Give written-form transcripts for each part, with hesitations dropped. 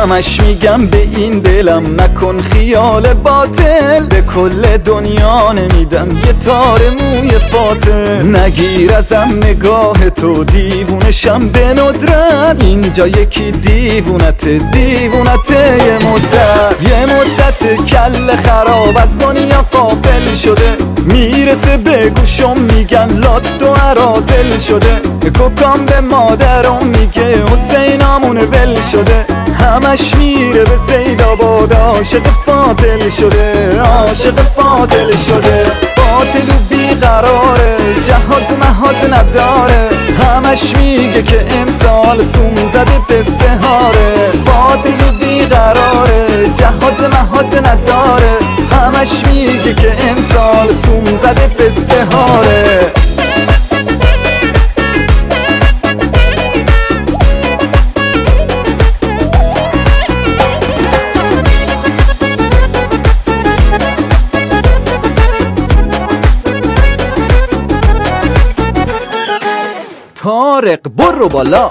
همش میگم به این دلم نکن خیال باطل، به کل دنیا نمیدم یه تار موی فاطل. نگیر ازم نگاه تو دیوونشم به ندرت، اینجا یکی دیوونته یه مدت کل خراب از دنیا غافل شده، میرسه به گوشم میگن لات و عرازل شده. کوکام به مادرم میگه حسینامون ول شده، همش میره به سیدآباد عاشق فاضل شده، باطل و بیقراره، جهاز محاز نداره، همش میگه که امسال سوم زده به سهاره. باطل و بیقراره، جهاز محاز نداره، همش میگه که امسال سوم زده به سهاره. طارق برو بالا.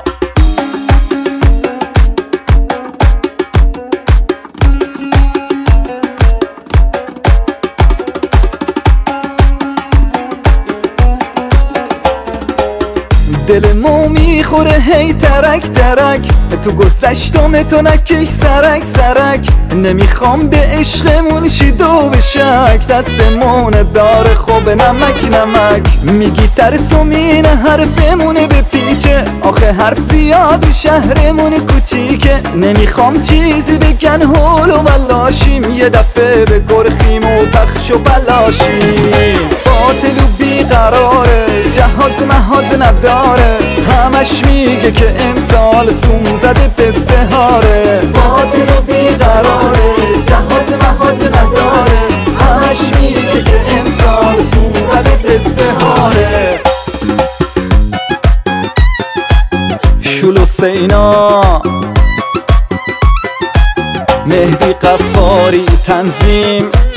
دل مو میخوره هی ترک تو گذشتم تو نکش سرک نمیخوام به عشقمون شیدو به شک، دستمون داره خوب نمک میگی ترسومین حرفمونه به پیچه، آخه حرف زیاد شهرمون کوچیکه. نمیخوام چیزی بگن هول و بلاشیم، یه دفعه به گرخیم و پخش و بلاشیم. باطل و بیقراره، جهاز محاز نداره، همش میگه که امسال سوم زده به سهاره. باطل و بیقراره، جهاز محاز نداره، همش میگه که امسال سوم زده به سهاره. شول و سینا، مهدی قفاری تنظیم،